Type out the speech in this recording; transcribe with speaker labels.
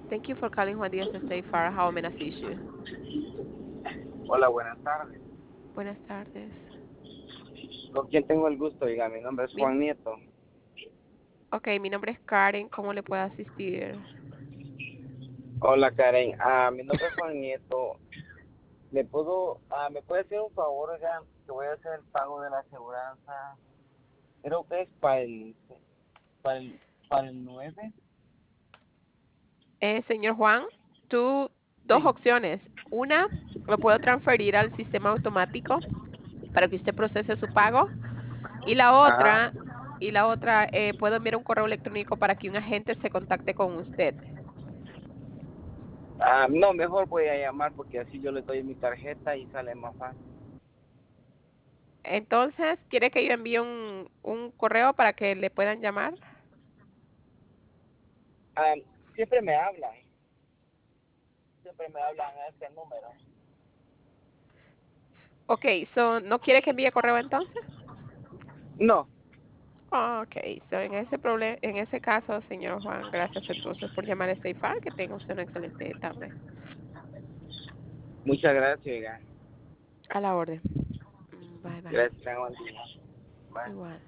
Speaker 1: Thank you for calling Juan Díaz State Farm. How may I assist you?
Speaker 2: Hola, buenas tardes.
Speaker 1: Buenas tardes.
Speaker 2: ¿Con quién tengo el gusto? Diga, mi nombre es
Speaker 1: Mi,
Speaker 2: Juan Nieto.
Speaker 1: ok, mi nombre es Karen. ¿Cómo le puedo asistir?
Speaker 2: Hola, Karen. Mi nombre es Juan Nieto. ¿Me puede hacer un favor, oiga? Que voy a hacer el pago de la aseguranza. Creo que es para el, para el 9.
Speaker 1: Señor Juan, tú, dos
Speaker 2: Sí.
Speaker 1: opciones. Una, lo puedo transferir al sistema automático para que usted procese su pago. Y la
Speaker 2: Ajá.
Speaker 1: otra, puedo enviar un correo electrónico para que un agente se contacte con usted.
Speaker 2: No, mejor voy a llamar porque así yo le doy mi tarjeta y sale más fácil.
Speaker 1: Entonces, ¿quiere que yo envíe un correo para que le puedan llamar?
Speaker 2: Ah, siempre me hablan. Siempre me hablan a este número.
Speaker 1: Ok, ¿no quiere que envíe correo entonces?
Speaker 2: No.
Speaker 1: Ok, en ese caso, señor Juan, gracias entonces por llamar a Stayfar. Que tenga usted una excelente tarde.
Speaker 2: Muchas gracias, oiga.
Speaker 1: A la orden. Bye bye.
Speaker 2: Gracias, tenga buen día. Bye.
Speaker 1: Igual.